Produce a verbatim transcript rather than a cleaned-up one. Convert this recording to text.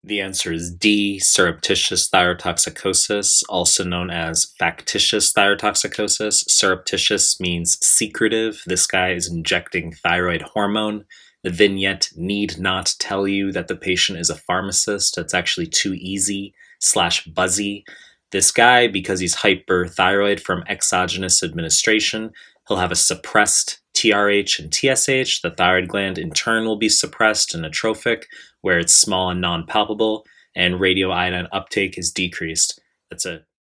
The answer is D, surreptitious thyrotoxicosis, also known as factitious thyrotoxicosis. Surreptitious means secretive. This guy is injecting thyroid hormone. The vignette need not tell you that the patient is a pharmacist. It's actually too easy slash buzzy. This guy, because he's hyperthyroid from exogenous administration, he'll have a suppressed T R H and T S H. The thyroid gland in turn will be suppressed and atrophic, where it's small and non-palpable, and radioiodine uptake is decreased. That's it.